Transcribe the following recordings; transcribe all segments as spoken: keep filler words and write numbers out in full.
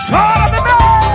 Chora, bebê!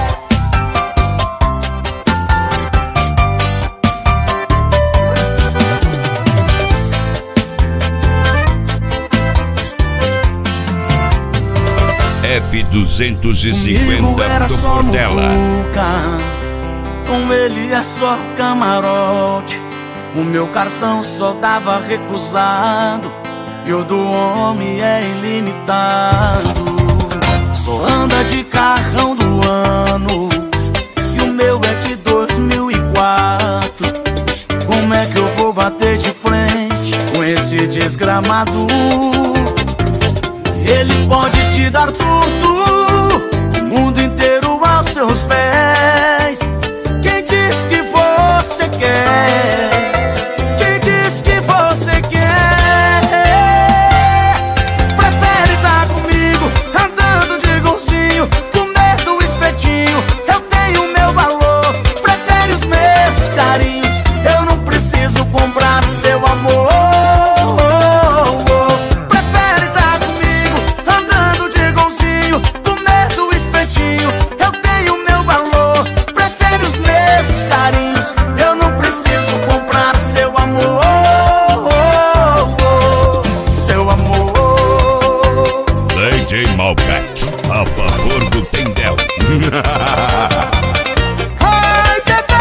F duzentos e cinquenta do Portela. Muvuca, com ele é só camarote. O meu cartão só dava recusado e o do homem é ilimitado. Só anda de carrão do ano e o meu é de dois mil e quatro. Como é que eu vou bater de frente com esse desgramado? Ele pode te dar tudo, o mundo inteiro aos seus pés. Quem diz que você quer? Quem diz que você quer? Prefere estar comigo, andando de golzinho, comer do espetinho. Eu tenho meu valor, prefere os meus carinhos. Eu não preciso comprar seu amor. D J Malbec, a favor do Tendel. Ai, bebê!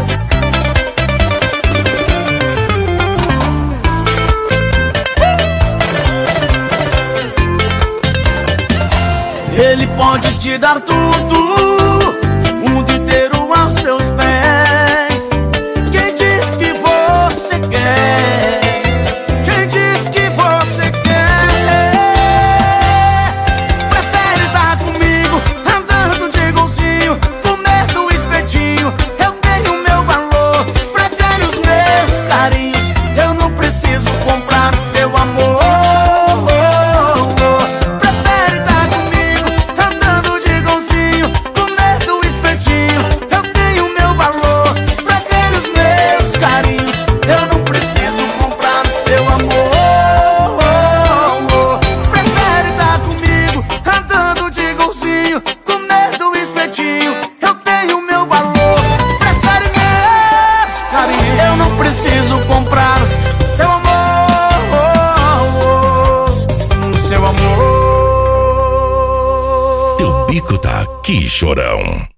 Ele pode te dar tudo, o mundo inteiro aos seus pés. Quem diz que você quer? Quem diz que você quer? Prefere estar comigo, andando de golzinho, comer do espetinho. Eu tenho meu valor, prefere os meus carinhos. Eu não preciso comprar seu amor. Preciso comprar seu amor, seu amor. Teu bico tá aqui, chorão.